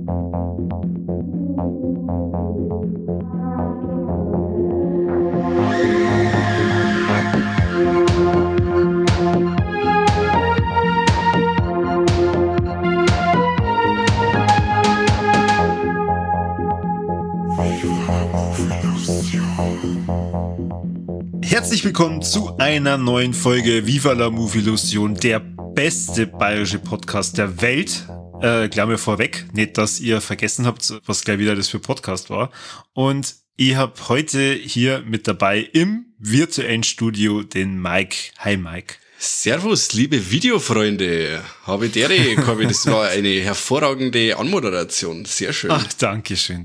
Herzlich willkommen zu einer neuen Folge Viva la Movie-Illusion, der beste bayerische Podcast der Welt. Gleich mal vorweg, nicht, dass ihr vergessen habt, was gleich wieder das für Podcast war. Und ich habe heute hier mit dabei im virtuellen Studio den Mike. Hi Mike. Servus, liebe Videofreunde. Corby, das war eine hervorragende Anmoderation. Sehr schön. Ach, dankeschön.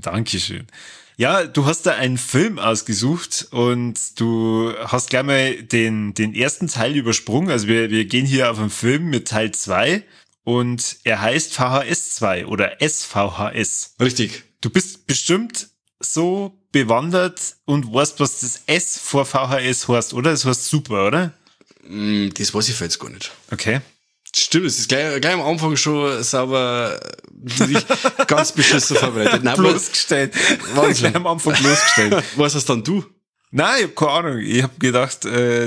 Ja, du hast da einen Film ausgesucht und du hast gleich mal den ersten Teil übersprungen. Also wir gehen hier auf einen Film mit Teil 2 und er heißt VHS 2 oder SVHS. Richtig. Du bist bestimmt so bewandert und weißt, was das S vor VHS heißt, oder? Das heißt super, oder? Das weiß ich jetzt gar nicht. Okay. Stimmt, es ist gleich am Anfang schon sauber, nicht ganz beschissen vorbereitet. Nein, bloßgestellt. Gleich am Anfang bloßgestellt. Was hast dann du? Nein, ich hab keine Ahnung. Ich hab gedacht,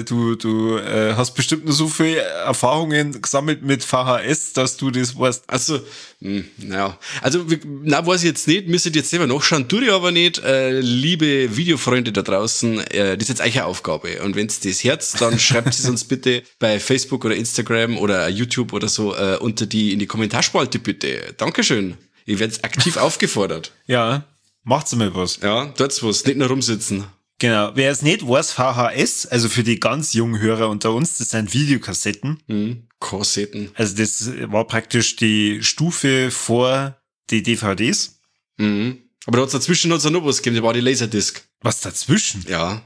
du hast bestimmt nur so viele Erfahrungen gesammelt mit VHS, dass du das weißt. Also, naja. Also, weiß ich jetzt nicht, müsstet jetzt selber nachschauen, tue ich aber nicht. Liebe Videofreunde da draußen, das ist jetzt eure Aufgabe. Und wenn's das Herz, dann schreibt es uns bitte bei Facebook oder Instagram oder YouTube oder so in die Kommentarspalte bitte. Dankeschön. Ihr werdet aktiv aufgefordert. Ja, macht's mal was. Ja, tut's was, nicht nur rumsitzen. Genau, wer es nicht weiß, VHS, also für die ganz jungen Hörer unter uns, das sind Videokassetten. Kassetten. Also das war praktisch die Stufe vor die DVDs. Aber dazwischen hat's ja noch was gegeben, da war die Laserdisc. Was dazwischen? Ja.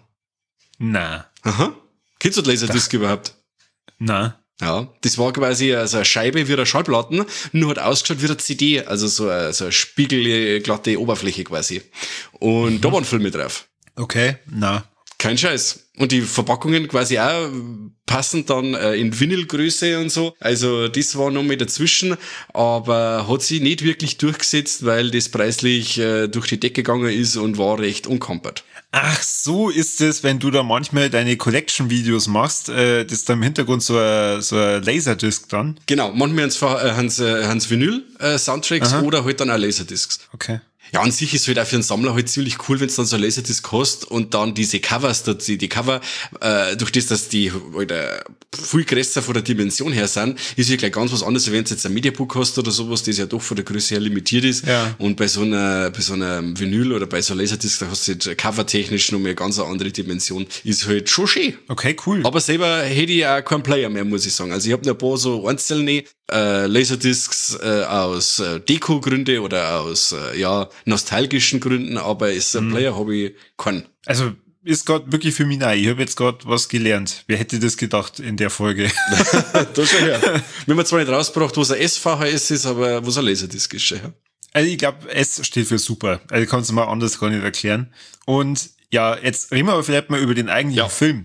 Na. Aha. Kennst du die Laserdisc überhaupt? Na. Ja, das war quasi so eine Scheibe wie eine Schallplatten, nur hat ausgeschaut wie eine CD, also so eine spiegelglatte Oberfläche quasi. Und da waren Filme drauf. Okay, na. Kein Scheiß. Und die Verpackungen quasi auch passend dann in Vinylgröße und so. Also das war noch mal dazwischen, aber hat sich nicht wirklich durchgesetzt, weil das preislich durch die Decke gegangen ist und war recht unkampert. Ach, so ist es, wenn du da manchmal deine Collection-Videos machst, das ist da im Hintergrund so ein Laserdisc dann. Genau, manchmal haben's Vinyl-Soundtracks oder halt dann auch Laserdiscs. Okay. Ja, an sich ist halt auch für einen Sammler halt ziemlich cool, wenn du dann so ein Laserdisc hast und dann diese Covers dazu, die Cover, durch das, dass die halt viel größer von der Dimension her sind, ist ja gleich ganz was anderes, wenn du jetzt ein Mediabook hast oder sowas, das ja doch von der Größe her limitiert ist. Ja. Und bei so einer Vinyl oder bei so einer Laserdisc, da hast du halt covertechnisch noch mal eine ganz andere Dimension. Ist halt schon schön. Okay, cool. Aber selber hätte ich auch keinen Player mehr, muss ich sagen. Also ich habe noch ein paar so einzelne Laserdiscs aus Deko-Gründe oder aus nostalgischen Gründen, aber ist ein Player habe ich keinen. Also ist gerade wirklich für mich neu. Ich habe jetzt gerade was gelernt. Wer hätte das gedacht in der Folge? Da schon her. Wir haben zwar nicht rausgebracht, was ein SVHS ist, aber was ein Laserdisc ist schon her. Also ich glaube, S steht für super. Also ich kann es mal anders gar nicht erklären. Und ja, jetzt reden wir aber vielleicht mal über den eigentlichen Film.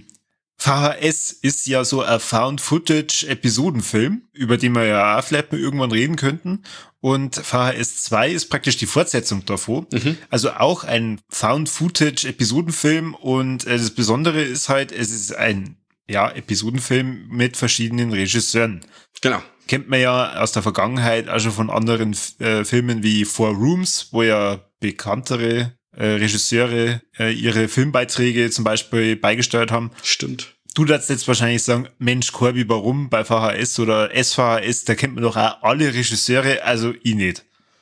VHS ist ja so ein Found-Footage-Episodenfilm, über den wir ja auch vielleicht mal irgendwann reden könnten. Und VHS 2 ist praktisch die Fortsetzung davon. Also auch ein Found-Footage-Episodenfilm. Und das Besondere ist halt, es ist ein Episodenfilm mit verschiedenen Regisseuren. Genau. Kennt man ja aus der Vergangenheit auch schon von anderen Filmen wie Four Rooms, wo ja bekanntere Regisseure ihre Filmbeiträge zum Beispiel beigesteuert haben. Stimmt. Du darfst jetzt wahrscheinlich sagen, Mensch, Corby, warum bei VHS oder SVHS, da kennt man doch auch alle Regisseure, also ich nicht.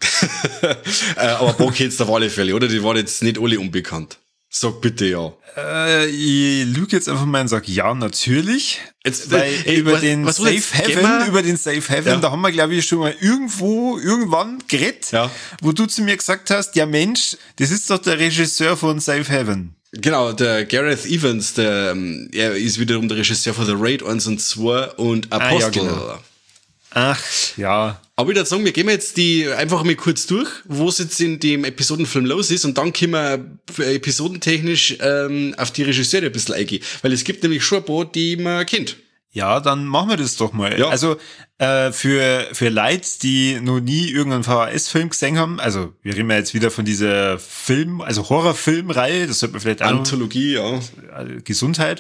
Aber Bock jetzt auf alle Fälle, oder? Die waren jetzt nicht alle unbekannt. Sag bitte ja. Ich lüge jetzt einfach mal und sag ja, natürlich. Jetzt, über den Safe Heaven, da haben wir, glaube ich, schon mal irgendwann geredet, wo du zu mir gesagt hast, ja Mensch, das ist doch der Regisseur von Safe Heaven. Genau, der Gareth Evans, er ist wiederum der Regisseur von The Raid 1 und 2 und Apostle. Ja, genau. Ach, ja. Aber ich würde sagen, wir gehen jetzt die einfach mal kurz durch, was jetzt in dem Episodenfilm los ist und dann können wir episodentechnisch auf die Regisseure ein bisschen eingehen. Weil es gibt nämlich schon ein paar, die man kennt. Ja, dann machen wir das doch mal. Ja. Also für Leute, die noch nie irgendeinen VHS-Film gesehen haben, also wir reden ja jetzt wieder von dieser also Horrorfilmreihe, das sollte man vielleicht auch Anthologie, ja. Gesundheit.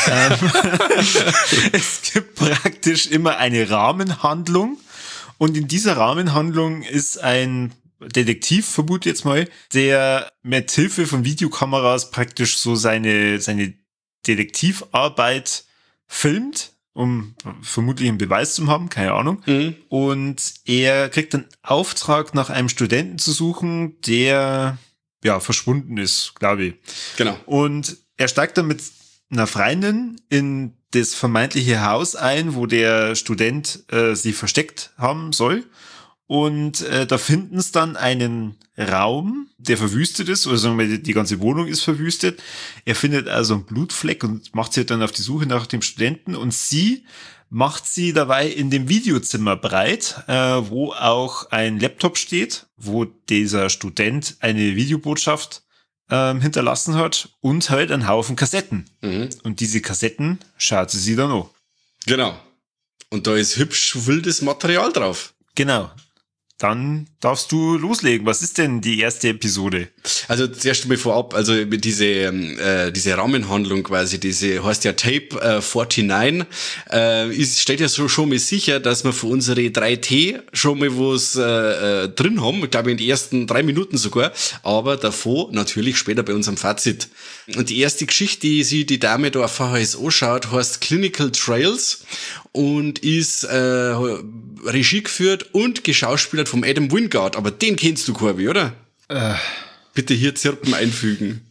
Es gibt praktisch immer eine Rahmenhandlung und in dieser Rahmenhandlung ist ein Detektiv, vermute jetzt mal, der mit Hilfe von Videokameras praktisch so seine Detektivarbeit filmt, um vermutlich einen Beweis zu haben, keine Ahnung. Mhm. Und er kriegt den Auftrag, nach einem Studenten zu suchen, der verschwunden ist, glaube ich. Genau. Und er steigt dann mit einer Freundin in das vermeintliche Haus ein, wo der Student sie versteckt haben soll. Und da finden sie dann einen Raum, der verwüstet ist, oder sagen wir, die ganze Wohnung ist verwüstet. Er findet also einen Blutfleck und macht sich dann auf die Suche nach dem Studenten. Und sie macht sie dabei in dem Videozimmer breit, wo auch ein Laptop steht, wo dieser Student eine Videobotschaft hinterlassen hat und halt einen Haufen Kassetten. Mhm. Und diese Kassetten schaut sie dann an. Genau. Und da ist hübsch wildes Material drauf. Genau. Dann darfst du loslegen. Was ist denn die erste Episode? Also zuerst mal vorab, also diese Rahmenhandlung quasi, diese heißt ja Tape 49, steht ja so schon mal sicher, dass wir für unsere 3T schon mal was drin haben, ich glaube in den ersten 3 Minuten sogar, aber davor natürlich später bei unserem Fazit. Und die erste Geschichte, die sich die Dame da auf VHS anschaut, heißt Clinical Trials und ist Regie geführt und geschauspielert vom Adam Wingard, aber den kennst du, Corby, oder? Bitte hier Zirpen einfügen.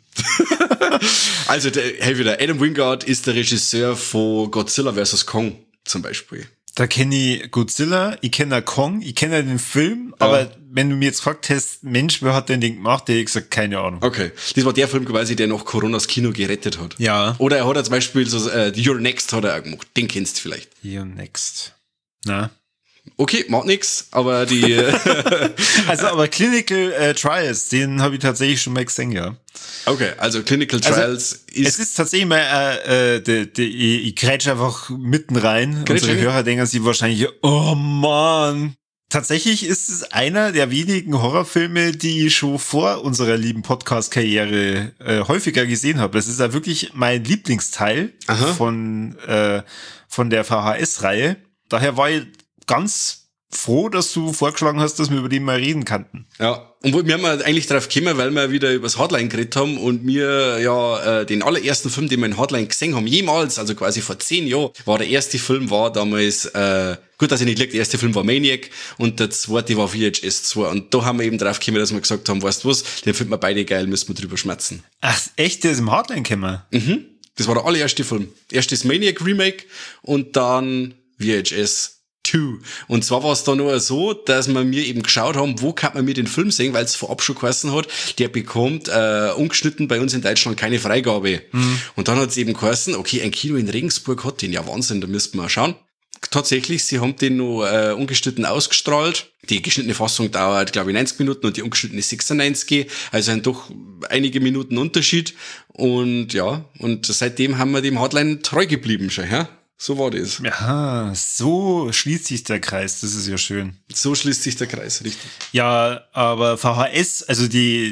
Also, Adam Wingard ist der Regisseur von Godzilla vs. Kong zum Beispiel. Da kenne ich Godzilla, ich kenne Kong, ich kenne den Film, aber wenn du mir jetzt gefragt hast, Mensch, wer hat denn den gemacht, hätte ich gesagt, keine Ahnung. Okay, das war der Film quasi, der noch Coronas Kino gerettet hat. Ja. Oder er hat zum Beispiel so You're Next hat er auch gemacht, den kennst du vielleicht. You're Next. Na? Okay, macht nix, aber die... aber Clinical Trials, den habe ich tatsächlich schon mal gesehen, ja. Okay, also Clinical Trials Es ist tatsächlich mal, ich grätsch einfach mitten rein. Unsere Hörer denken sich wahrscheinlich, oh Mann. Tatsächlich ist es einer der wenigen Horrorfilme, die ich schon vor unserer lieben Podcast-Karriere häufiger gesehen habe. Das ist ja wirklich mein Lieblingsteil von der VHS-Reihe. Daher war ich ganz froh, dass du vorgeschlagen hast, dass wir über den mal reden könnten. Ja, und wir haben eigentlich drauf gekommen, weil wir wieder übers Hardline geredet haben und wir den allerersten Film, den wir in Hardline gesehen haben, jemals, also quasi vor 10 Jahren, war der erste Film, war damals, gut, dass ich nicht liegt, der erste Film war Maniac und der zweite war VHS 2 und da haben wir eben drauf gekommen, dass wir gesagt haben, weißt du was, den finden wir beide geil, müssen wir drüber schmerzen. Ach, echt, der ist im Hardline gekommen? Mhm, das war der allererste Film. Erstes Maniac Remake und dann VHS 2. Und zwar war es da nur so, dass wir mir eben geschaut haben, wo kann man mir den Film sehen, weil es vorab schon geheißen hat, der bekommt ungeschnitten bei uns in Deutschland keine Freigabe. Mhm. Und dann hat es eben geheißen, okay, ein Kino in Regensburg hat den, ja Wahnsinn, da müssten wir mal schauen. Tatsächlich, sie haben den noch ungeschnitten ausgestrahlt. Die geschnittene Fassung dauert, glaube ich, 90 Minuten und die ungeschnittene 96, also ein doch einige Minuten Unterschied. Und ja, und seitdem haben wir dem Hardline treu geblieben schon, ja? So war das. Ja, so schließt sich der Kreis. Das ist ja schön. So schließt sich der Kreis, richtig. Ja, aber VHS, also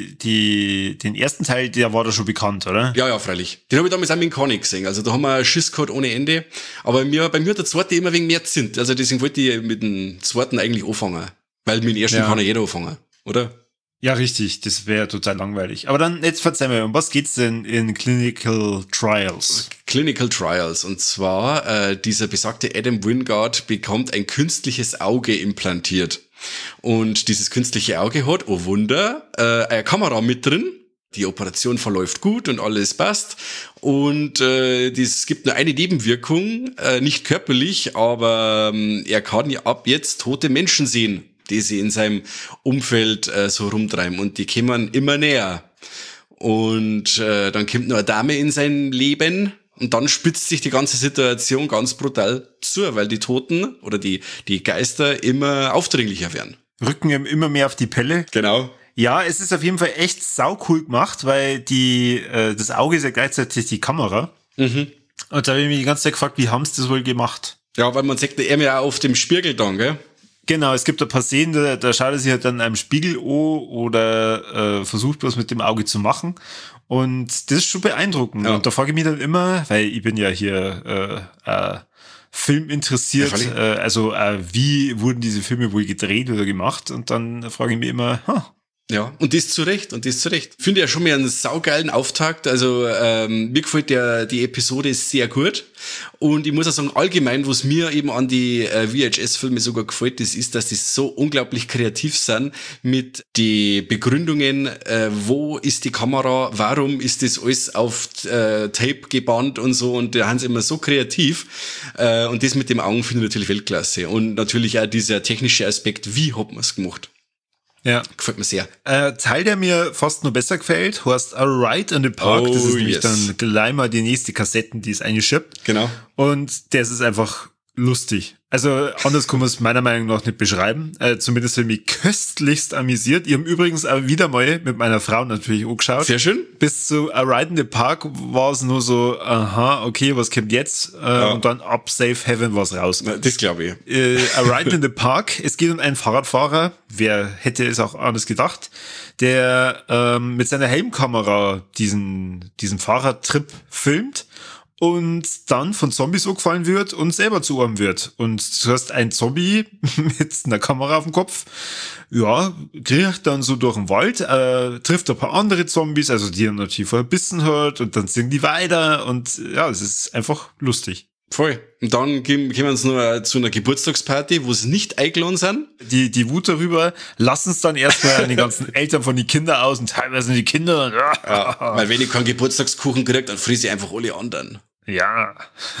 den ersten Teil, der war da schon bekannt, oder? Ja, freilich. Den habe ich damals auch mit Conny gesehen. Also da haben wir Schiss gehabt ohne Ende. Aber bei mir hat der zweite immer wegen mehr Zint. Also deswegen wollte ich mit dem zweiten eigentlich anfangen. Weil mit dem ersten kann ja jeder anfangen, oder? Ja, richtig. Das wäre total langweilig. Aber dann, jetzt verzeih mir, um was geht's denn in Clinical Trials? Clinical Trials. Und zwar, dieser besagte Adam Wingard bekommt ein künstliches Auge implantiert. Und dieses künstliche Auge hat, oh Wunder, eine Kamera mit drin. Die Operation verläuft gut und alles passt. Und es gibt nur eine Nebenwirkung, nicht körperlich, aber er kann ja ab jetzt tote Menschen sehen, die sie in seinem Umfeld so rumtreiben. Und die kommen immer näher. Und dann kommt noch eine Dame in sein Leben. Und dann spitzt sich die ganze Situation ganz brutal zu, weil die Toten oder die Geister immer aufdringlicher werden. Rücken ihm immer mehr auf die Pelle. Genau. Ja, es ist auf jeden Fall echt saucool gemacht, weil das Auge ist ja gleichzeitig die Kamera. Mhm. Und da habe ich mich die ganze Zeit gefragt, wie haben sie das wohl gemacht? Ja, weil man sagt er mir auch auf dem Spiegel dann, gell? Genau, es gibt ein paar Szenen, da schaut er sich halt dann einem Spiegel an oder versucht was mit dem Auge zu machen. Und das ist schon beeindruckend. Ja. Und da frage ich mich dann immer, weil ich bin ja hier Film interessiert, wie wurden diese Filme wohl gedreht oder gemacht? Und dann frage ich mich immer, Ja, und das zu Recht, Finde ja schon mal einen saugeilen Auftakt, also mir gefällt die Episode sehr gut und ich muss auch sagen, allgemein, was mir eben an die VHS-Filme sogar gefällt, das ist, dass die so unglaublich kreativ sind mit die Begründungen, wo ist die Kamera, warum ist das alles auf Tape gebannt und so, und da haben sie immer so kreativ und das mit dem Augen finde ich natürlich Weltklasse und natürlich auch dieser technische Aspekt, wie hat man es gemacht. Ja. Gefällt mir sehr. Teil, der mir fast noch besser gefällt, heißt A Ride in the Park. Das ist nämlich dann gleich mal die nächste Kassetten, die es eingeschippt. Genau. Und das ist einfach lustig. Also anders kann man es meiner Meinung nach nicht beschreiben. Zumindest habe ich mich köstlichst amüsiert. Ich habe übrigens auch wieder mal mit meiner Frau natürlich angeschaut. Sehr schön. Bis zu A Ride in the Park war es nur so, aha, okay, was kommt jetzt? Und dann ab Safe Heaven war es raus. Na, das glaube ich. A Ride in the Park. Es geht um einen Fahrradfahrer. Wer hätte es auch anders gedacht? Der mit seiner Helmkamera diesen Fahrradtrip filmt und dann von Zombies angefallen wird und selber zu einem wird. Und du hast einen Zombie mit einer Kamera auf dem Kopf, ja, kriegt dann so durch den Wald, trifft ein paar andere Zombies, also die er natürlich verbissen hat, und dann singen die weiter, und ja, es ist einfach lustig. Voll. Und dann kommen wir uns noch zu einer Geburtstagsparty, wo sie nicht eingeladen sind. Die Wut darüber lassen es dann erstmal an die ganzen Eltern von den Kindern aus und teilweise die Kinder. Ja, weil wenn ich keinen Geburtstagskuchen kriege, dann friese ich einfach alle anderen. Ja.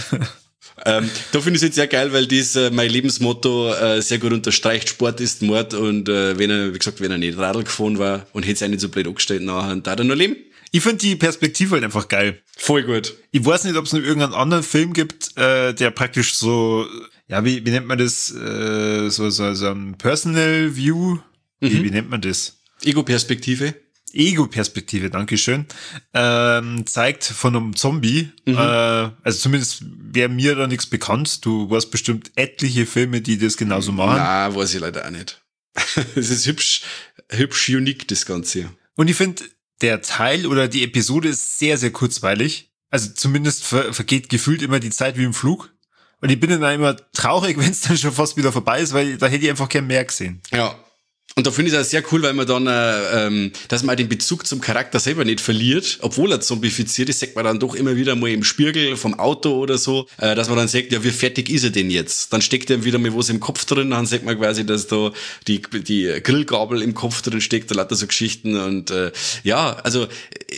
Da finde ich es jetzt sehr geil, weil dies mein Lebensmotto sehr gut unterstreicht. Sport ist Mord, und wenn er nicht Radl gefahren war und hätte es auch nicht so blöd angestellt, nachher da noch leben. Ich finde die Perspektive halt einfach geil. Voll gut. Ich weiß nicht, ob es noch irgendeinen anderen Film gibt, der praktisch so, ja, wie nennt man das? So ein Personal View? Wie nennt man das? Ego-Perspektive. Ego-Perspektive, dankeschön. Zeigt von einem Zombie. Also zumindest wäre mir da nichts bekannt. Du weißt bestimmt etliche Filme, die das genauso machen. Na, weiß ich leider auch nicht. Es ist hübsch unique, das Ganze. Und ich finde, der Teil oder die Episode ist sehr, sehr kurzweilig. Also zumindest vergeht gefühlt immer die Zeit wie im Flug. Und ich bin dann immer traurig, wenn es dann schon fast wieder vorbei ist, weil da hätte ich einfach gern mehr gesehen. Ja. Und da finde ich es auch sehr cool, weil man dann, dass man den Bezug zum Charakter selber nicht verliert, obwohl er zombifiziert ist, sagt man dann doch immer wieder mal im Spiegel vom Auto oder so, dass man dann sagt, ja, wie fertig ist er denn jetzt? Dann steckt er wieder mal was im Kopf drin, dann sagt man quasi, dass da die Grillgabel im Kopf drin steckt, da lauter so Geschichten, und ja, also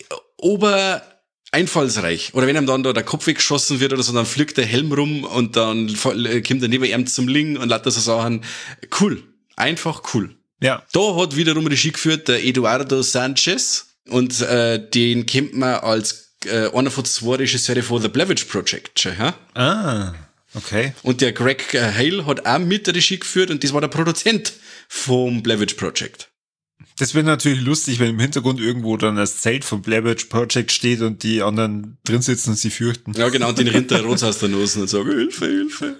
einfallsreich. Oder wenn ihm dann da der Kopf weggeschossen wird oder so, dann fliegt der Helm rum und dann kommt er neben ihm zum Liegen und lauter so Sachen. Cool. Einfach cool. Ja. Da hat wiederum Regie geführt der Eduardo Sanchez, und den kennt man als einer von 2 Regisseure von The Blair Witch Project. Ja? Ah, okay. Und der Greg Hale hat auch mit Regie geführt, und das war der Produzent vom Blair Witch Project. Das wäre natürlich lustig, wenn im Hintergrund irgendwo dann das Zelt vom Blair Witch Project steht und die anderen drin sitzen und sie fürchten. Ja, genau, und den rinnt der Rotz aus der Nase und sagt, Hilfe, Hilfe.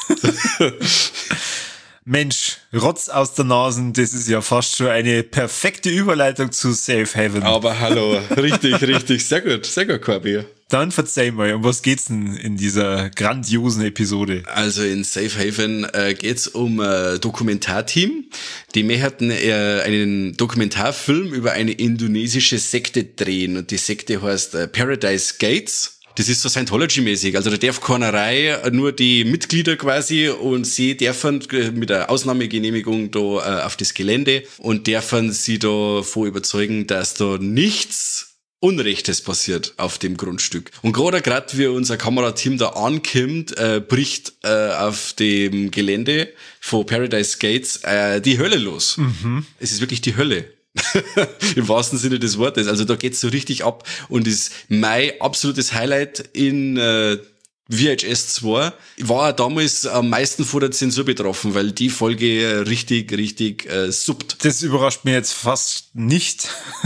Mensch, Rotz aus der Nase, das ist ja fast schon eine perfekte Überleitung zu Safe Haven. Aber hallo, richtig, sehr gut, Corby. Dann verzeih mal, um was geht's denn in dieser grandiosen Episode? Also in Safe Haven geht's um ein Dokumentarteam. Die möchten einen Dokumentarfilm über eine indonesische Sekte drehen, und die Sekte heißt Paradise Gates. Das ist so Scientology-mäßig. Also da darf keiner rein, nur die Mitglieder quasi, und sie dürfen mit der Ausnahmegenehmigung da auf das Gelände und dürfen sie davon überzeugen, dass da nichts Unrechtes passiert auf dem Grundstück. Und gerade wie unser Kamerateam da ankommt, bricht auf dem Gelände von Paradise Gates die Hölle los. Mhm. Es ist wirklich die Hölle. Im wahrsten Sinne des Wortes. Also da geht's so richtig ab, und ist mein absolutes Highlight in VHS 2 war damals am meisten vor der Zensur betroffen, weil die Folge richtig suppt. Das überrascht mich jetzt fast nicht,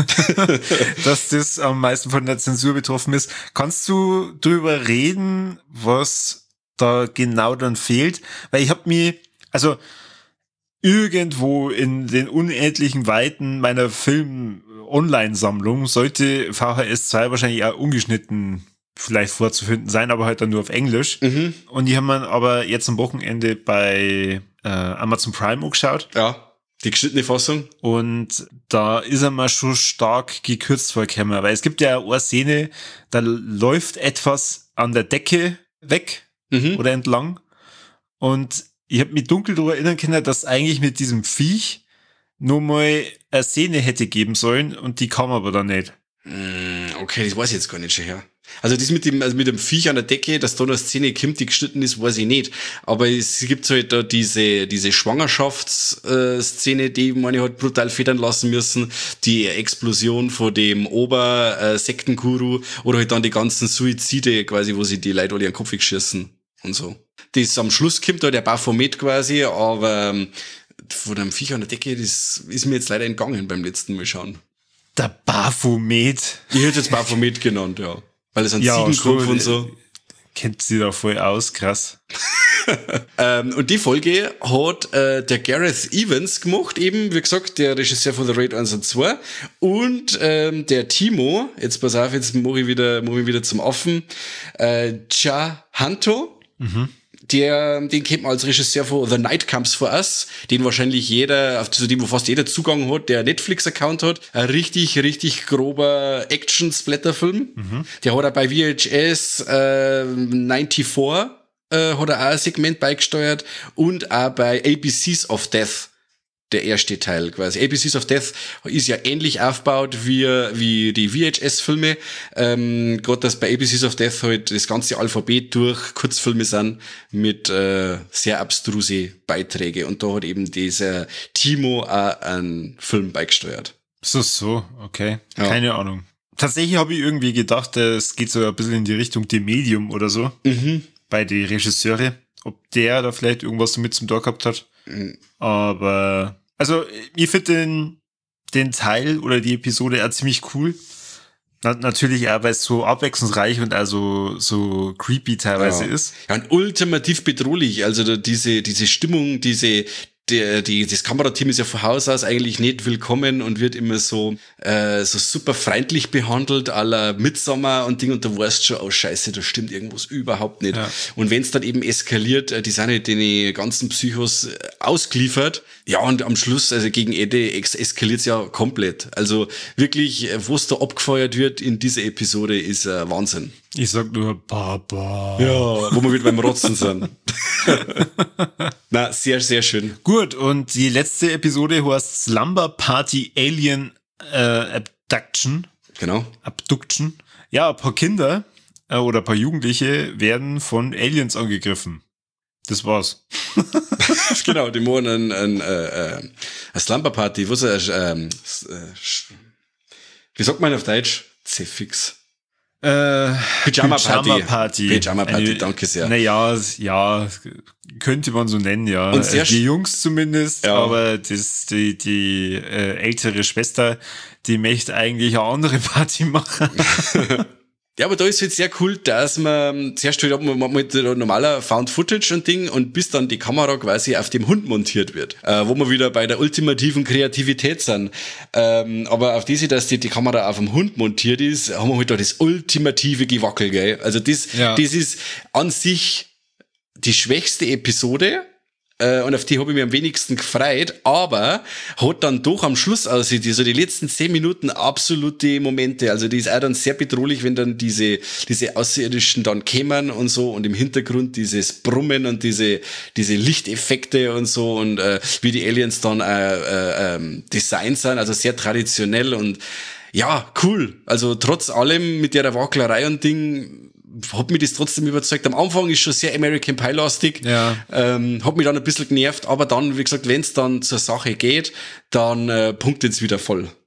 dass das am meisten von der Zensur betroffen ist. Kannst du drüber reden, was da genau dann fehlt? Weil ich habe mir, also irgendwo in den unendlichen Weiten meiner Film-Online-Sammlung sollte VHS 2 wahrscheinlich auch ungeschnitten vielleicht vorzufinden sein, aber halt dann nur auf Englisch. Und die haben wir aber jetzt am Wochenende bei Amazon Prime angeschaut. Ja, die geschnittene Fassung. Und da ist er mal schon stark gekürzt vorgekommen, weil es gibt ja eine Szene, da läuft etwas an der Decke weg oder entlang. Und ich habe mich dunkel darüber erinnern können, dass eigentlich mit diesem Viech nur mal eine Szene hätte geben sollen und die kam aber dann nicht. Okay, das weiß ich jetzt gar nicht schon her. Also das mit dem Viech an der Decke, dass da eine Szene kommt, die geschnitten ist, weiß ich nicht. Aber es gibt halt da diese Schwangerschaftsszene, die meine halt brutal federn lassen müssen. Die Explosion von dem Ober-Sektenguru oder halt dann die ganzen Suizide quasi, wo sie die Leute alle ihren Kopf geschissen und so. Das am Schluss kommt da der Baphomet quasi, aber von dem Viech an der Decke, das ist mir jetzt leider entgangen beim letzten Mal schauen. Der Baphomet. Ich hätte jetzt Baphomet genannt, ja. Weil es ein Ziegenkopf und so. Kennt sie da voll aus, krass. Und die Folge hat der Gareth Evans gemacht, eben, wie gesagt, der Regisseur von The Raid 1 und 2. Und der Timo, jetzt pass auf, jetzt mach ich wieder zum Affen, Chahanto. Den kennt man als Regisseur von The Night Comes For Us, den wahrscheinlich jeder, zu dem wo fast jeder Zugang hat, der Netflix-Account hat. Ein richtig grober Action-Splatter-Film. Der hat er bei VHS 94 hat er auch ein Segment beigesteuert und auch bei ABCs of Death. Der erste Teil quasi. ABCs of Death ist ja ähnlich aufgebaut wie die VHS-Filme. Gerade dass bei ABCs of Death halt das ganze Alphabet durch Kurzfilme sind mit sehr abstruse Beiträge. Und da hat eben dieser Timo auch einen Film beigesteuert. So, okay. Ja. Keine Ahnung. Tatsächlich habe ich irgendwie gedacht, es geht so ein bisschen in die Richtung The Medium oder so. Bei den Regisseure. Ob der da vielleicht irgendwas damit zum Tor gehabt hat. Aber, also, ich finde den Teil oder die Episode auch ziemlich cool. Natürlich auch, weil es so abwechslungsreich und also so creepy teilweise ist. Ja, und ultimativ bedrohlich. Also diese Stimmung, das Kamerateam ist ja von Haus aus eigentlich nicht willkommen und wird immer so super freundlich behandelt, à la Midsommar und Ding, und du weißt schon, oh Scheiße, da stimmt irgendwas überhaupt nicht. Ja. Und wenn es dann eben eskaliert, die sind halt den ganzen Psychos ausgeliefert. Ja, und am Schluss, also gegen Ende eskaliert es ja komplett. Also wirklich, was da abgefeuert wird in dieser Episode, ist Wahnsinn. Ich sag nur Papa. Ja, wo wir wieder beim Rotzen sind. Na, sehr, sehr schön. Gut, und die letzte Episode heißt Slumber Party Alien Abduction. Genau. Abduction. Ja, ein paar Kinder oder ein paar Jugendliche werden von Aliens angegriffen. Das war's. Genau, die machen eine Slumber Party. Was wie sagt man auf Deutsch? Zefix. Pyjama Party, danke sehr. Naja, ja, könnte man so nennen, ja. Und sehr die Jungs zumindest, ja. Aber die ältere Schwester, die möchte eigentlich eine andere Party machen. Ja, aber da ist jetzt sehr cool, dass man zuerst halt mit normaler Found-Footage und Ding und bis dann die Kamera quasi auf dem Hund montiert wird, wo wir wieder bei der ultimativen Kreativität sind. Aber auf diese, dass die Kamera auf dem Hund montiert ist, haben wir halt da das ultimative Gewackel, gell? Also das ist an sich die schwächste Episode. Und auf die habe ich mich am wenigsten gefreut, aber hat dann doch am Schluss also die letzten 10 Minuten absolute Momente. Also die ist auch dann sehr bedrohlich, wenn dann diese Außerirdischen dann kämen und so und im Hintergrund dieses Brummen und diese Lichteffekte und so und wie die Aliens dann designt sind, also sehr traditionell und ja, cool. Also trotz allem mit der Wacklerei und Ding hat mich das trotzdem überzeugt. Am Anfang ist schon sehr American Pie-lastig. Ja. Hat mich dann ein bisschen genervt, aber dann, wie gesagt, wenn es dann zur Sache geht, dann punktet es wieder voll.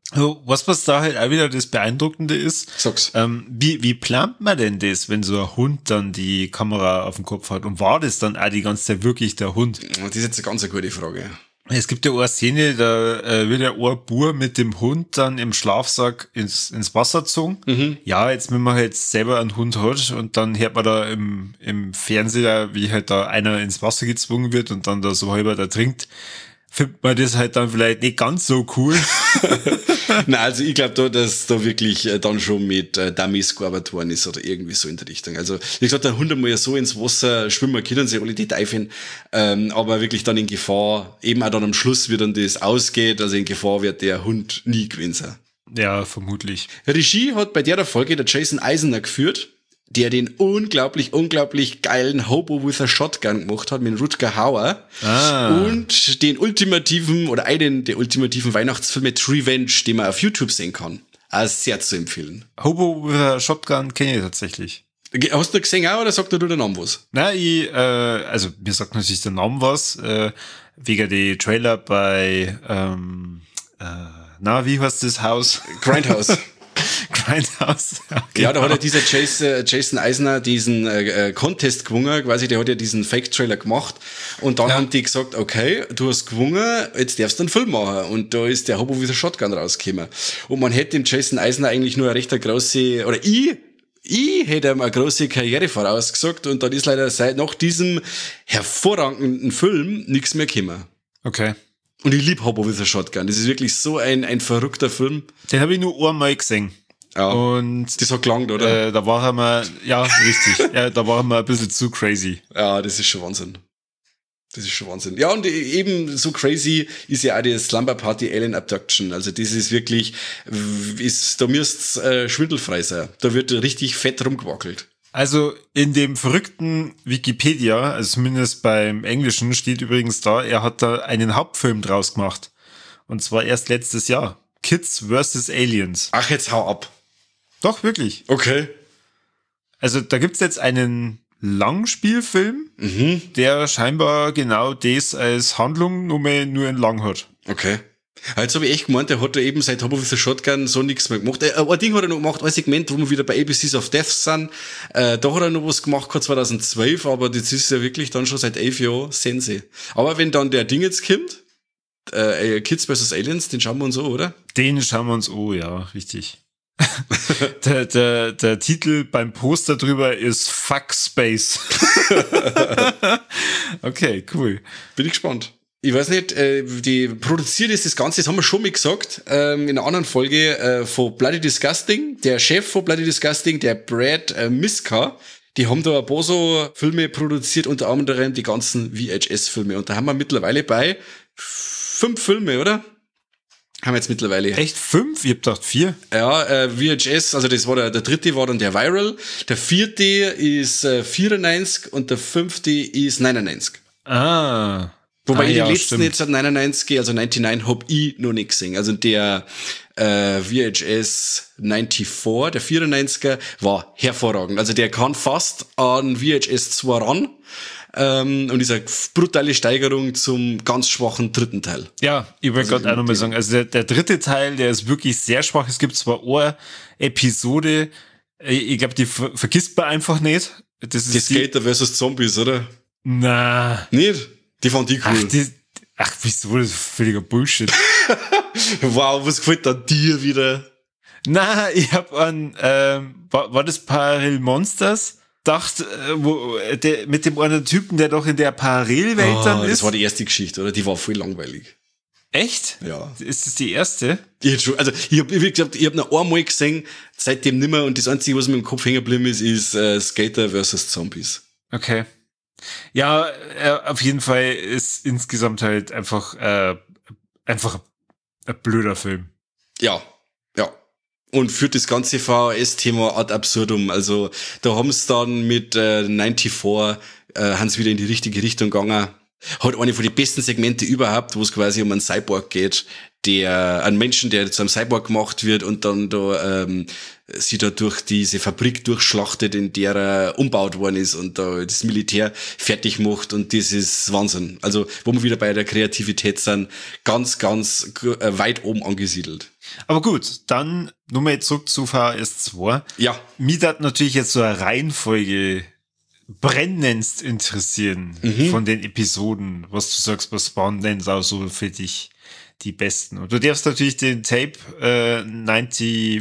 Was da halt auch wieder das Beeindruckende ist, Sag's. wie plant man denn das, wenn so ein Hund dann die Kamera auf dem Kopf hat? Und war das dann auch die ganze Zeit wirklich der Hund? Das ist jetzt eine ganz gute Frage. Es gibt ja eine Szene, da wird ja ein Bur mit dem Hund dann im Schlafsack ins Wasser gezogen. Mhm. Ja, jetzt, wenn man halt selber einen Hund hat und dann hört man da im Fernseher, wie halt da einer ins Wasser gezwungen wird und dann da so halber da trinkt, findet man das halt dann vielleicht nicht ganz so cool. Nein, also ich glaube, dass da wirklich dann schon mit Dummies gearbeitet worden ist oder irgendwie so in der Richtung. Also wie gesagt, der Hund einmal so ins Wasser schwimmen können sie alle die Teifeln, aber wirklich dann in Gefahr, eben auch dann am Schluss, wie dann das ausgeht, also in Gefahr wird der Hund nie gewinnen sein. Ja, vermutlich. Regie hat bei der Folge der Jason Eisner geführt, der den unglaublich geilen Hobo with a Shotgun gemacht hat mit Rutger Hauer. Und den ultimativen oder einen der ultimativen Weihnachtsfilme mit Revenge, den man auf YouTube sehen kann. Also sehr zu empfehlen. Hobo with a Shotgun kenne ich tatsächlich. Hast du gesehen auch oder sagt dir der Name was? Nein, also mir sagt natürlich der Name was, wegen die Trailer bei, wie heißt das Haus? Grindhouse. Grindhouse. Ja, da hat ja dieser Jason Eisner diesen Contest gewonnen, quasi, der hat ja diesen Fake-Trailer gemacht und dann haben die gesagt, okay, du hast gewonnen, jetzt darfst du einen Film machen und da ist der Hobo with a Shotgun rausgekommen. Und man hätte dem Jason Eisner eigentlich nur eine recht große, oder ich hätte ihm eine große Karriere vorausgesagt und dann ist leider seit nach diesem hervorragenden Film nichts mehr gekommen. Okay. Und ich liebe Hobo with a Shotgun. Das ist wirklich so ein verrückter Film. Den habe ich nur einmal gesehen. Ja. Und das hat gelangt, oder? Da waren wir, ja, richtig. Ja, da waren wir ein bisschen zu crazy. Ja, das ist schon Wahnsinn. Das ist schon Wahnsinn. Ja, und eben so crazy ist ja auch die Slumber Party Alien Abduction. Also das ist wirklich, da müsst's schwindelfrei sein. Da wird richtig fett rumgewackelt. Also in dem verrückten Wikipedia, also zumindest beim Englischen, steht übrigens da, er hat da einen Hauptfilm draus gemacht. Und zwar erst letztes Jahr. Kids vs. Aliens. Ach, jetzt hau ab. Doch, wirklich. Okay. Also da gibt's jetzt einen Langspielfilm, der scheinbar genau das als Handlung nur in lang hat. Okay. Jetzt habe ich echt gemeint, der hat ja eben seit Hobo with a Shotgun so nichts mehr gemacht. Ein Ding hat er noch gemacht, ein Segment, wo wir wieder bei ABCs of Death sind. Da hat er noch was gemacht, 2012, aber das ist ja wirklich dann schon seit 11 Jahren Sense. Aber wenn dann der Ding jetzt kommt, Kids vs. Aliens, den schauen wir uns an, oder? Den schauen wir uns an, ja, richtig. der Titel beim Poster drüber ist Fuck Space. Okay, cool. Bin ich gespannt. Ich weiß nicht, die produziert ist das Ganze, das haben wir schon mal gesagt, in einer anderen Folge von Bloody Disgusting. Der Chef von Bloody Disgusting, der Brad Miska, die haben da ein paar so Filme produziert, unter anderem die ganzen VHS-Filme. Und da haben wir mittlerweile bei 5 Filme, oder? Haben wir jetzt mittlerweile. Echt 5? Ich hab gedacht 4. Ja, VHS, also das war der dritte war dann der Viral. Der vierte ist 94 und der fünfte ist 99. Ah. Wobei ja, die letzten stimmt. jetzt 99, also 99 hab ich noch nicht gesehen. Also der VHS 94, der 94er, war hervorragend. Also der kann fast an VHS 2 ran. Und ist eine brutale Steigerung zum ganz schwachen dritten Teil. Ja, ich wollte gerade auch nochmal sagen, also der dritte Teil, der ist wirklich sehr schwach. Es gibt zwar eine Episode, ich glaube, die vergisst man einfach nicht. Das ist die Skater versus Zombies, oder? Na. Nicht? Die fand ich cool. Ach, wieso? Das ist völliger Bullshit. Wow, was gefällt da dir wieder? Na, ich hab an, war das Parallel Monsters? Dachte, mit dem einen Typen, der doch in der Parallelwelt dann ist. Das war die erste Geschichte, oder? Die war voll langweilig. Echt? Ja. Ist das die erste? Ich hab noch einmal gesehen, seitdem nimmer, und das Einzige, was mir im Kopf hängen geblieben ist Skater versus Zombies. Okay. Ja, auf jeden Fall ist insgesamt halt einfach ein blöder Film. Ja. Und führt das ganze VHS-Thema ad absurdum. Also da haben sie dann mit 94 haben sie wieder in die richtige Richtung gegangen. Hat eine von den besten Segmente überhaupt, wo es quasi um einen Cyborg geht, einen Menschen, der zu einem Cyborg gemacht wird und dann da sie da durch diese Fabrik durchschlachtet, in der er umbaut worden ist und da das Militär fertig macht und das ist Wahnsinn. Also, wo wir wieder bei der Kreativität sind, ganz, ganz weit oben angesiedelt. Aber gut, dann nochmal zurück zu VHS 2. Ja. Mich hat natürlich jetzt so eine Reihenfolge brennendst interessieren von den Episoden, was du sagst, was waren denn da so für dich die besten? Und du darfst natürlich den Tape 49,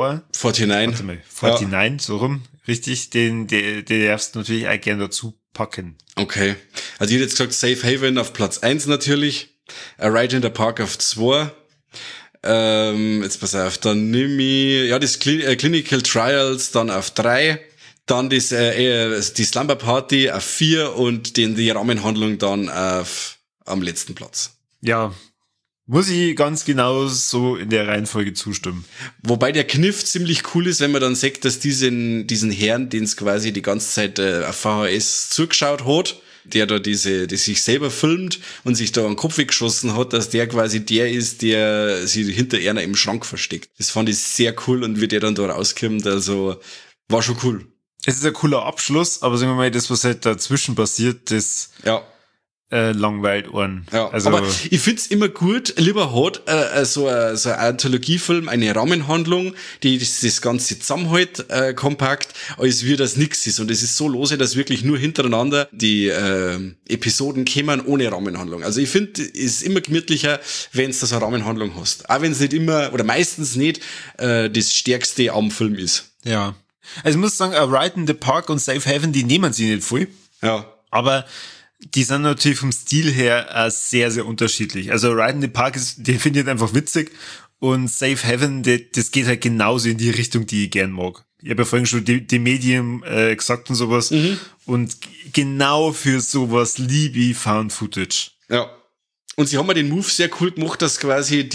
49, so rum, richtig, den darfst du natürlich auch gerne dazu packen. Okay. Also ich hätte jetzt gesagt, Safe Haven auf Platz 1 natürlich, A Ride in the Park auf 2, jetzt pass auf, dann nimm ich, ja, das Clinical Trials dann auf 3, dann die Slumber Party auf 4 und die Rahmenhandlung dann am letzten Platz. Ja, muss ich ganz genau so in der Reihenfolge zustimmen. Wobei der Kniff ziemlich cool ist, wenn man dann sagt, dass diesen Herrn, den es quasi die ganze Zeit auf VHS zugeschaut hat, der da die sich selber filmt und sich da einen Kopf weggeschossen hat, dass der quasi der ist, der sich hinter einer im Schrank versteckt. Das fand ich sehr cool und wie der dann da rauskommt, also war schon cool. Es ist ein cooler Abschluss, aber sagen wir mal, das, was halt dazwischen passiert, das langweilt einen. Ja, also, aber ich find's immer gut, lieber hat so ein Anthologiefilm, eine Rahmenhandlung, die das Ganze zusammenhält, kompakt, als wie das nix ist. Und es ist so lose, dass wirklich nur hintereinander die Episoden kämen ohne Rahmenhandlung. Also ich finde, es ist immer gemütlicher, wenn du so eine Rahmenhandlung hast. Auch wenn es nicht immer, oder meistens nicht, das Stärkste am Film ist. Ja. Also ich muss sagen, A Ride in the Park und Safe Haven, die nehmen sie nicht voll. Ja. Aber die sind natürlich vom Stil her sehr, sehr unterschiedlich. Also A Ride in the Park den finde ich einfach witzig und Safe Haven, das geht halt genauso in die Richtung, die ich gern mag. Ich habe ja vorhin schon die Medium gesagt und sowas. Und genau für sowas liebe ich Found Footage. Ja. Und sie haben mir den Move sehr cool gemacht, dass quasi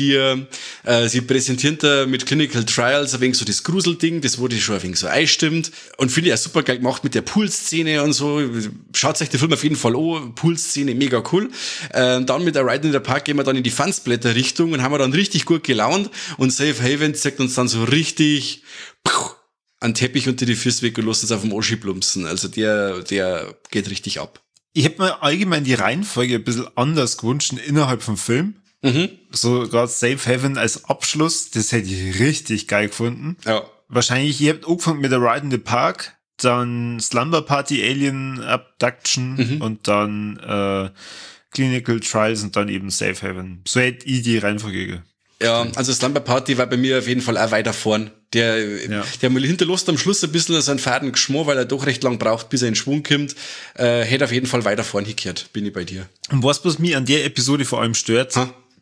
sie präsentieren da mit Clinical Trials ein wenig so das Gruselding, das wurde schon ein wenig so einstimmt. Und finde ich auch super geil gemacht mit der Pool-Szene und so. Schaut euch den Film auf jeden Fall an. Pool-Szene, mega cool. Dann mit der Ride in the Park gehen wir dann in die Fansblätter-Richtung und haben wir dann richtig gut gelaunt. Und Safe Haven zeigt uns dann so richtig einen Teppich unter die Füße weg und lässt uns auf dem Oschi plumpsen. Also der geht richtig ab. Ich hätte mir allgemein die Reihenfolge ein bisschen anders gewünscht innerhalb vom Film. So gerade Safe Haven als Abschluss, das hätte ich richtig geil gefunden. Ja. Wahrscheinlich, ihr habt angefangen mit der Ride in the Park, dann Slumber Party, Alien Abduction und dann Clinical Trials und dann eben Safe Haven. So hätte ich die Reihenfolge. Ja, also Slumber Party war bei mir auf jeden Fall auch weiter vorn. Der mal hinterlässt am Schluss ein bisschen so einen faden Geschmack, weil er doch recht lang braucht, bis er in Schwung kommt. Hätte auf jeden Fall weiter vorn gekehrt, bin ich bei dir. Und was mich an der Episode vor allem stört,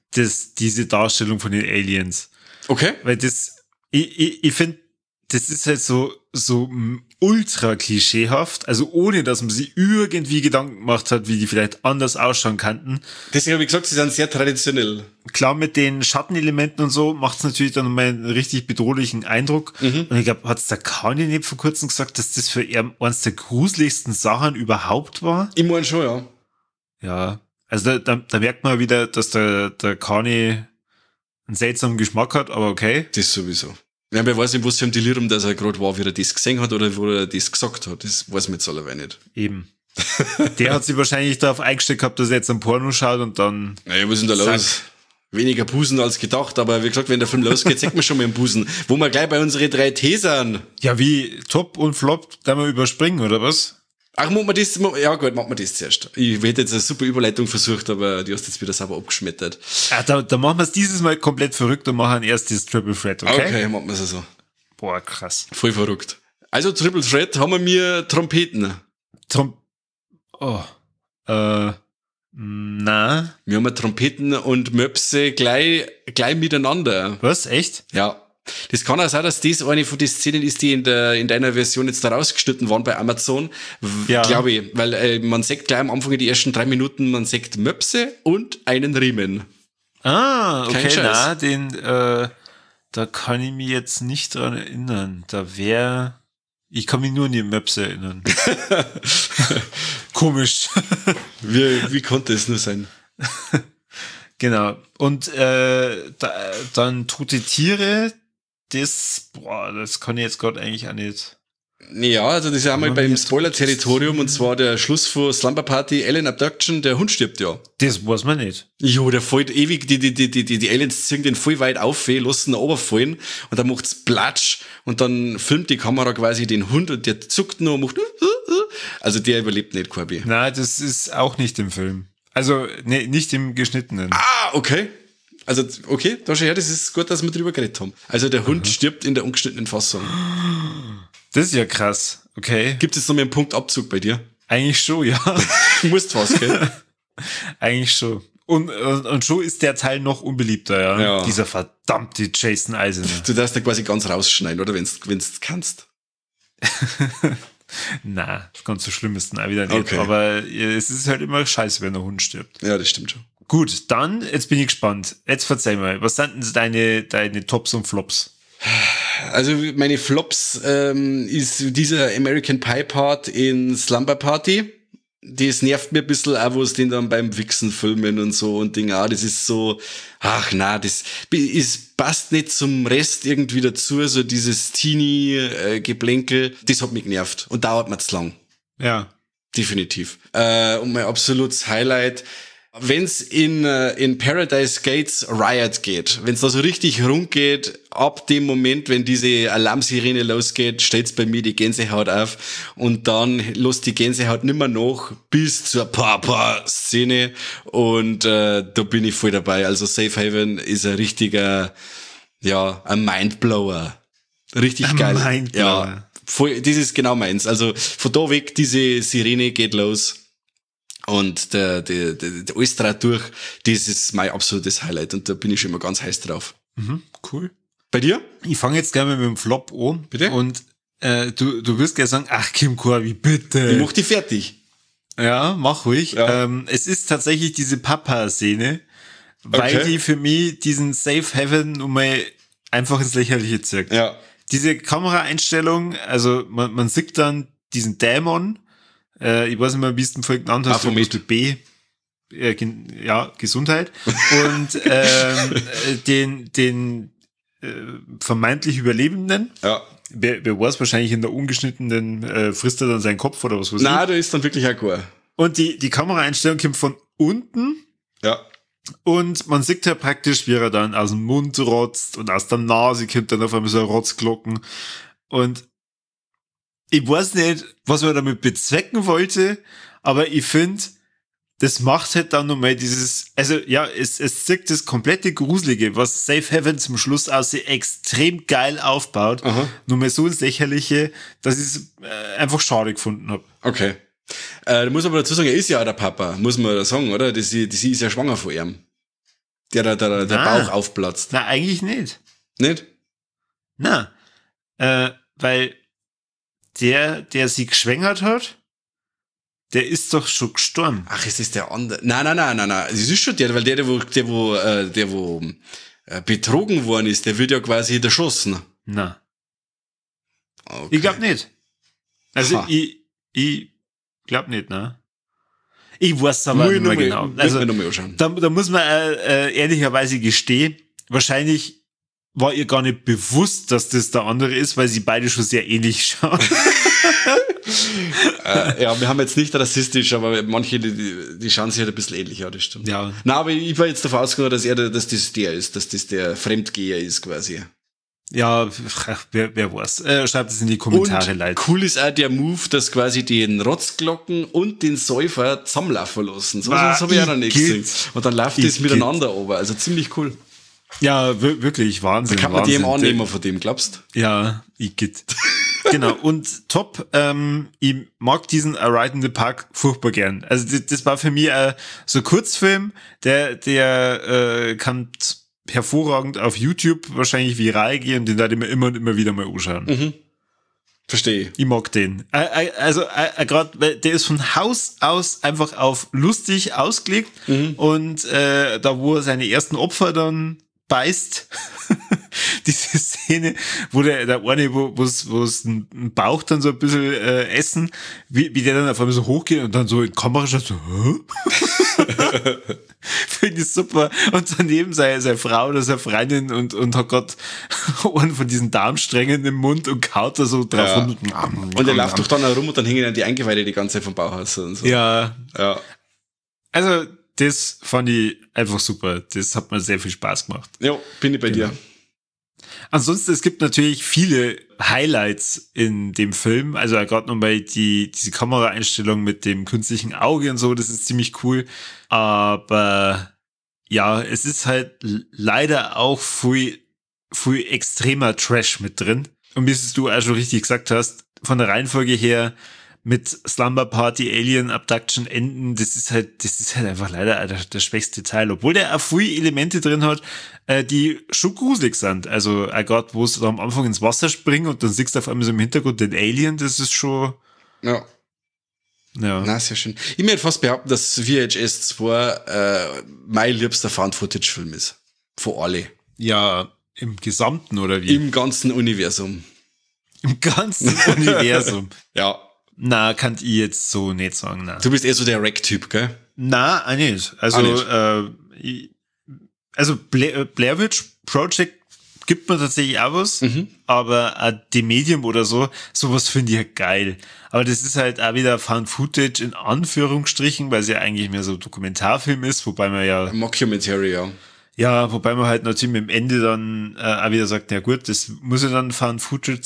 diese Darstellung von den Aliens. Okay. Weil ich finde, das ist halt so ultra klischeehaft, also ohne, dass man sich irgendwie Gedanken gemacht hat, wie die vielleicht anders ausschauen könnten. Deswegen habe ich gesagt, sie sind sehr traditionell. Klar, mit den Schattenelementen und so macht es natürlich dann mal einen richtig bedrohlichen Eindruck. Und ich glaube, hat es der Kanye nicht vor kurzem gesagt, dass das für ihn eines der gruseligsten Sachen überhaupt war? Ich meine schon, ja. Ja, also da merkt man wieder, dass der Kanye einen seltsamen Geschmack hat, aber okay. Das sowieso. Ja, wer weiß nicht, was für ein Delirium, dass er gerade war, wie er das gesehen hat oder wo er das gesagt hat. Das weiß man jetzt allerweil nicht. Eben. Der hat sich wahrscheinlich darauf eingestellt gehabt, dass er jetzt ein Porno schaut und dann... Naja, was ist denn da los? Weniger Busen als gedacht, aber wie gesagt, wenn der Film losgeht, zeigt man schon mal einen Busen. Wo wir gleich bei unseren 3 Thesern. Ja, wie Top und Flop, da mal überspringen, oder was? Ach, machen wir das? Ja gut, machen wir das zuerst. Ich hätte jetzt eine super Überleitung versucht, aber die hast jetzt wieder sauber abgeschmettert. Ja, da machen wir es dieses Mal komplett verrückt und machen erst das Triple Threat, okay? Okay, machen wir es so. Boah, krass. Voll verrückt. Also Triple Threat haben wir Trompeten. Na? Wir haben Trompeten und Möpse gleich miteinander. Was? Echt? Ja. Das kann auch sein, dass das eine von den Szenen ist, die in deiner Version jetzt da rausgeschnitten waren bei Amazon. Ja. Glaube ich. Weil man sagt gleich am Anfang in die ersten 3 Minuten, man sagt Möpse und einen Riemen. Ah, okay, na, da kann ich mich jetzt nicht dran erinnern. Ich kann mich nur an die Möpse erinnern. Komisch. Wie konnte es nur sein? Genau. Und dann tote Tiere, das kann ich jetzt gerade eigentlich auch nicht. Ja, also das ist ja einmal beim Spoiler-Territorium und zwar der Schluss von Slumber Party, Alien Abduction, der Hund stirbt ja. Das weiß man nicht. Jo, der fällt ewig, die Aliens ziehen den voll weit auf, lassen ihn runterfallen und dann macht's Platsch und dann filmt die Kamera quasi den Hund und der zuckt nur und macht also der überlebt nicht, Corby. Nein, das ist auch nicht im Film. Also, nicht im geschnittenen. Ah, okay. Also, okay, da schon her, das ist gut, dass wir drüber geredet haben. Also der Hund stirbt in der ungeschnittenen Fassung. Das ist ja krass, okay. Gibt es noch mehr einen Punktabzug bei dir? Eigentlich schon, ja. Musst fast, gell? Eigentlich schon. Und schon ist der Teil noch unbeliebter, ja. Ja. Dieser verdammte Jason Eisner. Du darfst da quasi ganz rausschneiden, oder? Wenn's kannst. Na, ganz so schlimm ist dann auch wieder nicht. Okay. Aber es ist halt immer scheiße, wenn der Hund stirbt. Ja, das stimmt schon. Gut, dann, jetzt bin ich gespannt. Jetzt verzeih mal, was sind denn deine Tops und Flops? Also meine Flops ist dieser American Pie Part in Slumber Party. Das nervt mir ein bisschen auch, wo es den dann beim Wichsen filmen und so und Ding auch. Das ist so, das passt nicht zum Rest irgendwie dazu, so dieses Teenie-Geplänkel. Das hat mich genervt und dauert mir zu lang. Ja. Definitiv. Und mein absolutes Highlight, wenn's in Paradise Gates Riot geht, wenn's da so richtig rund geht, ab dem Moment, wenn diese Alarmsirene losgeht, stellt's bei mir die Gänsehaut auf und dann lässt die Gänsehaut nimmer nach bis zur Papa-Szene und da bin ich voll dabei. Also Safe Haven ist ein richtiger, ein Mindblower. Richtig geil. Mindblower. Ja, voll, das ist genau meins. Also von da weg, diese Sirene geht los. Und der alles draht durch, das ist mein absolutes Highlight und da bin ich schon immer ganz heiß drauf. Mhm, cool. Bei dir? Ich fange jetzt gerne mit dem Flop an. Bitte? Und du wirst gerne sagen, ach Kim Corby, bitte. Ich mach die fertig. Ja, mach ruhig. Ja. Es ist tatsächlich diese Papa-Szene, weil die für mich diesen Safe Haven nun mal einfach ins Lächerliche zirkt. Ja. Diese Kameraeinstellung, also man sieht dann diesen Dämon, ich weiß nicht mehr, wie es den vorhin genannt hast, Baphomet. B. Gesundheit. Und den vermeintlich Überlebenden. Ja. Wer weiß, wahrscheinlich in der ungeschnittenen frisst er dann seinen Kopf oder was weiß ich. Na, da ist dann wirklich ein Chor. Und die Kameraeinstellung kommt von unten. Ja. Und man sieht ja praktisch, wie er dann aus dem Mund rotzt und aus der Nase kommt dann auf einmal so Rotzglocken. Und ich weiß nicht, was man damit bezwecken wollte, aber ich finde, das macht halt dann nochmal dieses, also ja, es zeigt das komplette Gruselige, was Safe Haven zum Schluss aussieht, extrem geil aufbaut. Nur mal so ins Lächerliche, dass ich es einfach schade gefunden habe. Okay. Da muss aber dazu sagen, er ist ja auch der Papa, muss man da sagen, oder? Sie ist ja schwanger von ihm. Der Bauch aufplatzt. Na, eigentlich nicht. Nicht? Na, weil der sie geschwängert hat, der ist doch schon gestorben. Ach, es ist der andere. Nein. Es ist schon der, weil der wo betrogen worden ist, der wird ja quasi erschossen. Na. Okay. Ich glaube nicht. Also, ich glaube nicht, ne? Ich weiß aber nicht mehr genau. Also, da muss man ehrlicherweise gestehen, wahrscheinlich war ihr gar nicht bewusst, dass das der andere ist, weil sie beide schon sehr ähnlich schauen. Ja, wir haben jetzt nicht rassistisch, aber manche, die schauen sich halt ein bisschen ähnlich, ja, das stimmt. Ja. Na, aber ich war jetzt davon ausgegangen, dass das der ist, dass das der Fremdgeher ist, quasi. Ja, wer weiß. Schreibt es in die Kommentare, und Leute. Cool ist auch der Move, dass quasi den Rotzglocken und den Säufer zusammenlaufen lassen. So was habe ich auch noch nicht gesehen. Und dann läuft das miteinander runter. Also ziemlich cool. Ja, wirklich, Wahnsinn. Da kann man Wahnsinn. dem annehmen von dem, glaubst? Ja, ich geht. Genau, und top, ich mag diesen A Ride in the Park furchtbar gern. Also das war für mich so ein Kurzfilm, der kann hervorragend auf YouTube wahrscheinlich viral gehen und den werde ich mir immer und immer wieder mal anschauen. Mhm. Verstehe. Ich mag den. Also gerade, weil der ist von Haus aus einfach auf lustig ausgelegt und da wo er seine ersten Opfer dann beißt, diese Szene, wo der eine, wo es einen Bauch dann so ein bisschen essen, wie der dann auf einmal so hochgeht und dann so in die Kamera schaut, so, hä? Finde ich super. Und daneben seine Frau oder seine Freundin und hat gerade einen von diesen Darmsträngen im Mund und kaut da so drauf. Ja. Und er läuft doch dann herum und dann hängen dann die Eingeweide die ganze Zeit vom Bauch aus und so. Ja. Also, das fand ich einfach super. Das hat mir sehr viel Spaß gemacht. Ja, bin ich bei dir. Ansonsten, es gibt natürlich viele Highlights in dem Film. Also gerade nochmal diese Kameraeinstellung mit dem künstlichen Auge und so, das ist ziemlich cool. Aber ja, es ist halt leider auch viel extremer Trash mit drin. Und wie du auch schon richtig gesagt hast, von der Reihenfolge her mit Slumber Party, Alien Abduction enden, das ist halt einfach leider der schwächste Teil, obwohl der auch viele Elemente drin hat, die schon gruselig sind. Also gerade wo es am Anfang ins Wasser springen und dann siehst du auf einmal so im Hintergrund den Alien, das ist schon... Ja. Na, sehr schön. Ich möchte fast behaupten, dass VHS 2 mein liebster Found-Footage-Film ist. Von alle. Ja, im Gesamten, oder wie? Im ganzen Universum. Im ganzen Universum? Ja. Na, kann ich jetzt so nicht sagen, na. Du bist eher so der Rack-Typ, gell? Na, auch nicht. Also, Blair Witch Project gibt mir tatsächlich auch was, aber The Medium oder sowas finde ich halt geil. Aber das ist halt auch wieder Found Footage in Anführungsstrichen, weil es ja eigentlich mehr so Dokumentarfilm ist, wobei man ja... Mockumentary, ja. Ja, wobei man halt natürlich mit dem Ende dann auch wieder sagt, ja gut, das muss ja dann Found Footage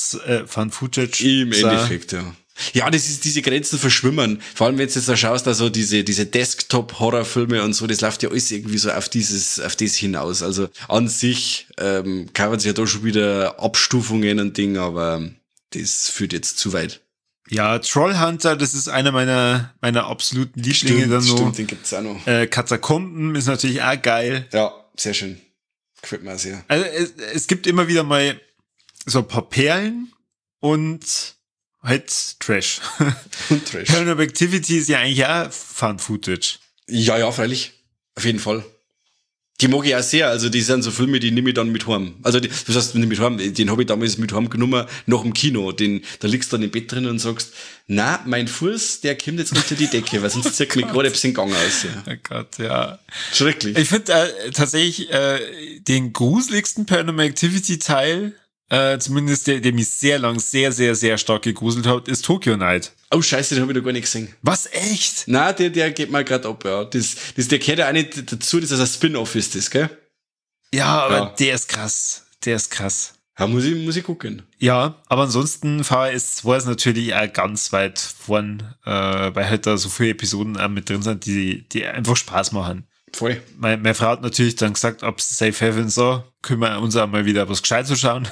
im Endeffekt, ja. Ja, das ist diese Grenzen verschwimmen. Vor allem, wenn du jetzt da schaust, also diese Desktop-Horrorfilme und so, das läuft ja alles irgendwie so auf das hinaus. Also an sich kann man sich ja da schon wieder Abstufungen und Ding, aber das führt jetzt zu weit. Ja, Trollhunter, das ist einer meiner absoluten Lieblinge. Stimmt, den gibt's auch noch. Katakomben ist natürlich auch geil. Ja, sehr schön. Gefällt mir sehr. Also es gibt immer wieder mal so ein paar Perlen und halt Trash. Und Trash. Paranormal Activity ist ja eigentlich auch Found Footage. Ja, freilich. Auf jeden Fall. Die mag ich auch sehr. Also, die sind so Filme, die nehme ich dann mit heim. Also, das heißt, nicht mit heim, den habe ich damals mit heim genommen, nach dem Kino. Da liegst du dann im Bett drin und sagst, na, mein Fuß, der kommt jetzt unter die Decke, weil sonst zieht mich gerade ein bisschen Gang aus. Ja. Oh Gott, ja. Schrecklich. Ich finde tatsächlich den gruseligsten Paranormal Activity Teil, zumindest der mich sehr, sehr, sehr stark gegruselt hat, ist Tokyo Night. Oh, scheiße, den habe ich noch gar nicht gesehen. Was, echt? Na, der geht mal grad ab, ja. Der gehört ja auch nicht dazu, dass das ein Spin-Off ist, das, gell? Ja, aber der ist krass. Ja, muss ich gucken. Ja, aber ansonsten VHS 2 ist natürlich auch ganz weit vorn, weil halt da so viele Episoden auch mit drin sind, die einfach Spaß machen. Voll. Meine Frau hat natürlich dann gesagt, ob Safe Haven so, können wir uns auch mal wieder was Gescheites schauen.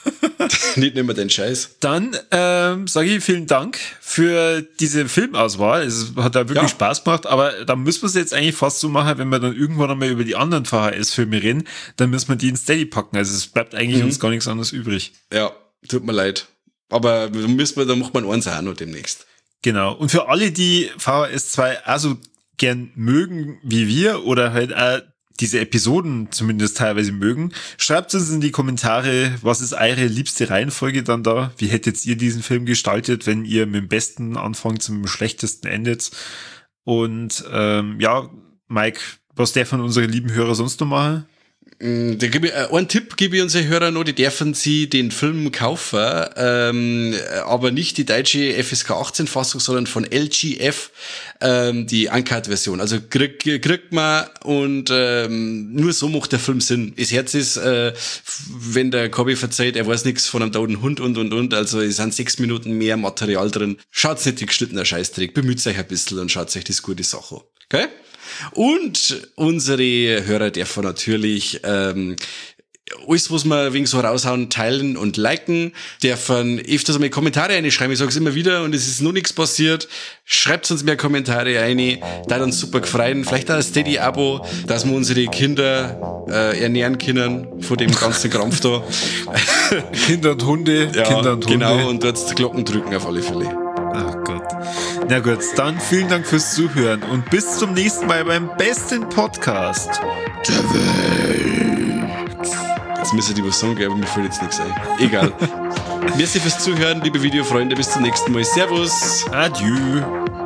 Nicht mehr den Scheiß. Dann sage ich vielen Dank für diese Filmauswahl. Es hat da wirklich Spaß gemacht, aber da müssen wir es jetzt eigentlich fast so machen, wenn wir dann irgendwann einmal über die anderen VHS-Filme reden, dann müssen wir die in Steady packen. Also es bleibt eigentlich uns gar nichts anderes übrig. Ja, tut mir leid. Aber da macht man eins auch noch demnächst. Genau. Und für alle, die VHS 2 also gern mögen wie wir oder halt auch diese Episoden zumindest teilweise mögen, schreibt uns in die Kommentare, was ist eure liebste Reihenfolge dann da? Wie hättet ihr diesen Film gestaltet, wenn ihr mit dem Besten anfangt, zum schlechtesten endet? Und Mike, was darf von unseren lieben Hörer sonst noch machen? Einen Tipp gebe ich unseren Hörern noch, die dürfen sie den Film kaufen, aber nicht die deutsche FSK 18 Fassung, sondern von LGF, die Uncut-Version. Also kriegt man und nur so macht der Film Sinn. Das Herz ist, wenn der Kobi verzeiht, er weiß nichts von einem toten Hund und, also es sind 6 Minuten mehr Material drin. Schaut's nicht die geschnittene Scheißdreck, bemüht euch ein bisschen und schaut euch das gute Sache an. Okay? Und unsere Hörer dürfen natürlich alles, was wir wegen so raushauen, teilen und liken. Dürfen öfters einmal Kommentare reinschreiben. Ich sage es immer wieder und es ist noch nichts passiert. Schreibt uns mehr Kommentare rein. Da hat uns super gefreut. Vielleicht auch ein Steady-Abo, dass wir unsere Kinder ernähren können von dem ganzen Krampf da. Kinder und Hunde. Ja, Kinder und Hunde. Genau, und dort Glocken drücken auf alle Fälle. Ach Gott. Na gut, dann vielen Dank fürs Zuhören und bis zum nächsten Mal beim besten Podcast der Welt. Jetzt Jetzt müssen die was sagen, aber mir fällt jetzt nichts ein. Egal. Merci fürs Zuhören, liebe Videofreunde. Bis zum nächsten Mal. Servus. Adieu.